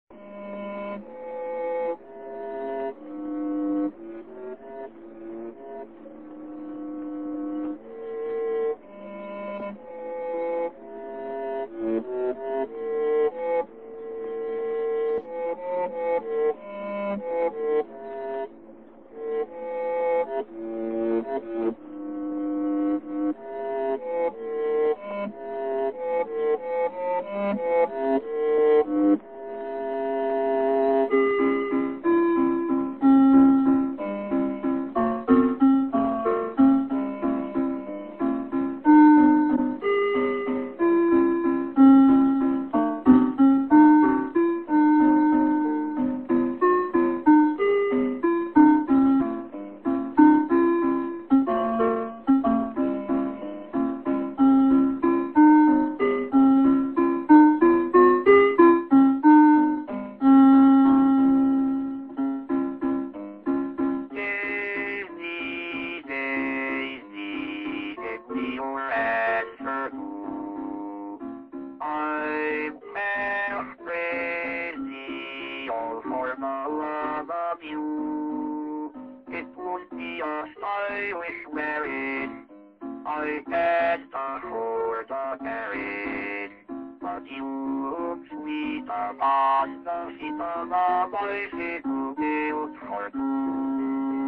For the love of you, it would be a stylish marriage. I can't afford the carriage, but you look sweet upon the seat of a bicycle built for two.